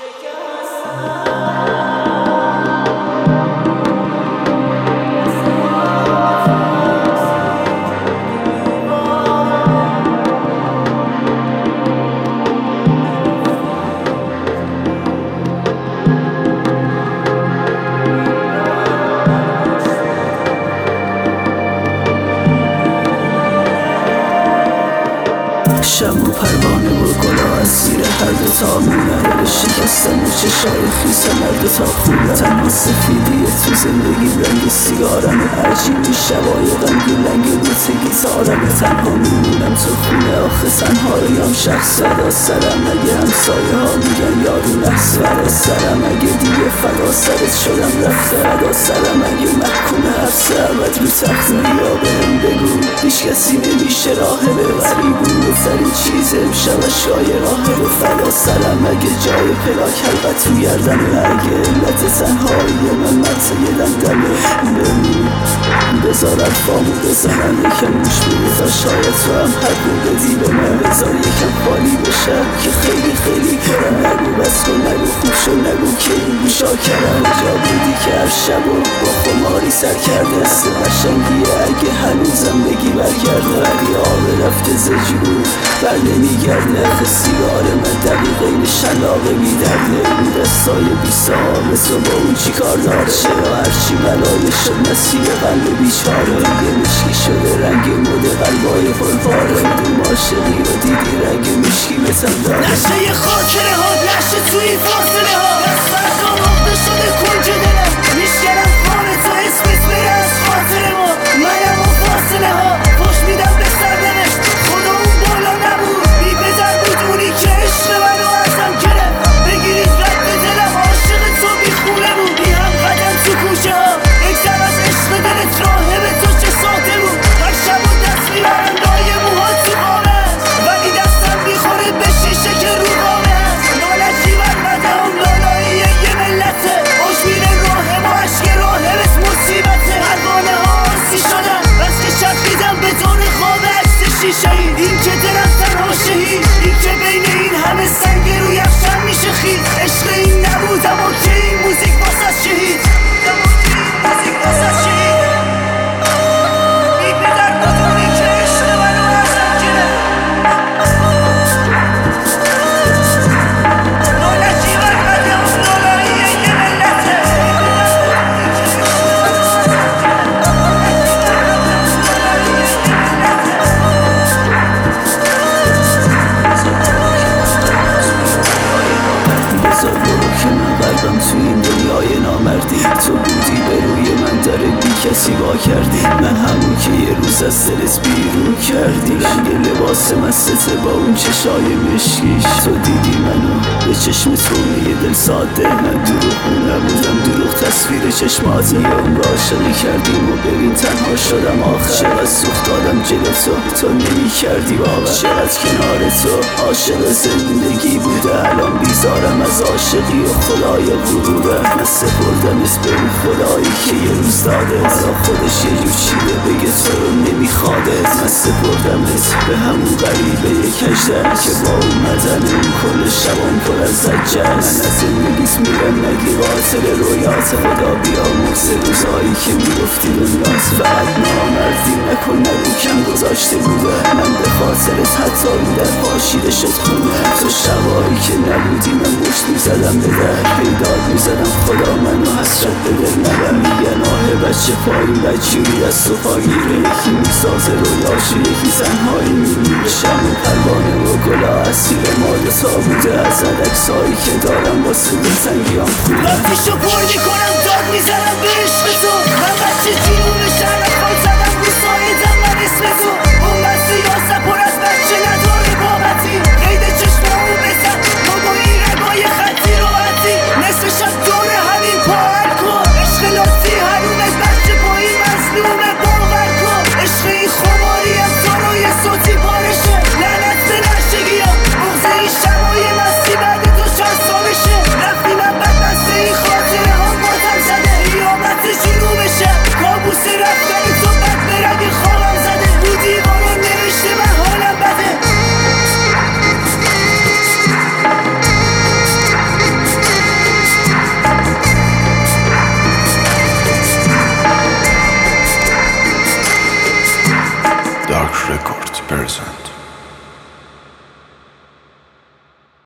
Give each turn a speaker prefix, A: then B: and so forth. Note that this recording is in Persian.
A: شمع و پروانه و گلا از زیر هر دوتا می‌نره شکستن و چشای خیسم هر دوتا خونه تنها سفیدیه تو زندگی رنگ سیگارم عجیبی شبای غمگین رنگ بوت گیتارم تنها میمونم تو خونه آخه تنهاییم شخص صدا سرم اگه همسایه ها میگن یارو نحس برا سرم اگه دیگه فدا سرت شدم رفته ادا سرم اگه محکوم حبس ابد رو تخت بیا بهم بگو هیچ کسی نمیشه راه ببری بزرگترین چیز امشب اشکای راه به فدا سرم اگه جای پلاک حلقت تو گردنه اگه علت تنهایی من مرسه یه دمدمه بمون بذار الفامو بزنم یکم موش بده تا شاید تو هم حد رو بدی به من بذار یکم خالی بشه که خیلی خیلی کرم نگو بس کن نگو خوب شد نگو که این گوشا کرم جا بودی که هر شب و با خماری سر کرده است قشنگیه اگه هنوزم بگی برگرده ولی آب رفته زجور بر نمیگرده اخه سیگار من دقیقه شلاقه میدرده اون دستای بیسابه تو با اون چی کار داره چرا هرچی بلایه شد مسیر قلب بیچاره دیگه مشکی شده رنگ مده قلبای پرپاره دوم عاشقی رو دیدی رنگ مشکی بتن داره
B: نشه یه خاطره ها نشه توی فاصله ها سرکان آخته شده کنج دلم میشکنم خانه تو اسمت بره از خاطر ما منم و فاصله ها خوش میدم به سرنوشت خدا اون بالا نبود بی پدر بود اونی که عشق منو ازم گرفت بگیرید رد دلم عاشق تو بی خونه بود بی هم قدم تو کوچه ها اکتر از عشق دلت راهبه تو چه ساده بود هر شب و دست میبرم لای موها تو قامه ولی دستم میخوره به شیشه که رو قامه لالجی بر مدام لالایی یه ملته خوش میره راه ما عشق راهبت مصیبته پروانه ها آسی شدن بس که شب میدم به طور خواب عکس شیشه ای این که دلم تنها شهید این که بین این همه سنگ رو یخشم میشه خیل عشق این نبود اما که این موزیک واسه شهید موزیک واسه شهید بی پدر بدونی که عشق منو ازم گرفت لالجی بر قدم لالایی یه ملته
A: بذار برو که من قلبم توی این دنیای نامردی تو بودی به روی من داره بی کسی با کردی من همون که یه روز از دلت بیرون کردی رنگ لباس مستته با اون چشای مشکیش تو دیدی منو به چشم تو یه دل ساده من دروغ نبودم دروغ تصویر چشماته یا اون رو عاشقی کردیم و ببین تنها شدم آخر چقدر سوخت دادم جلو تو نمی کردی باور چقدر کنار تو عاشق زندگی بوده الان بیزارم از عاشقی و خدای غروره من سپردم اسم به اون خدایی که یه روز داده حالا خودش یه جور چیده بگه تو رو نمیخواده من سپردم اسم به همون غریبه یک کشتن که با اومدن اون کل شبان پر از زجه من از زندگیت میرم نگی قاتل رویات خدا بیامرز روزایی که میگفتی دنیات فقط نامردی نکن نگو کم گذاشته بوده من به خاطرت حتی این در پاشیده شد خونه تو شبایی که نبودی من مشت میزدم به در پیداد میزدم خدا منو حسرت به دل نبر میگن آه بچه پایین بچیوری دست و پاگیره یکی میسازه رویاشو یکی تنهایی میمیره شمع و پروانه و گلا اسیر مال تا بوده از عکسایی که دارم واسه دلتنگیام خوبه
B: وقتیشو پر میکنم داد میزنم به عشق تو من بچه جنوب شهر خال زدم رو سایدم من اسم تو اون بسته یاسه پر از بچه نداره بابتی قید چشمامو بزن بابایی رگای خطی رو بطی نصف شب داره همین پاهل کن عشق لاتی هرونت بچه پایی مظلومه باور کن عشق این خماری از دارای صوتی پارشه لعنت به نشگیم بغض این شبای مستی بعد تو چند سالشه رفتی من بدبسته این خاطره ها ماتم زده قیامت شروع بشه کابوس رفتن تو بد به رگ خوابم زده بودی
C: present.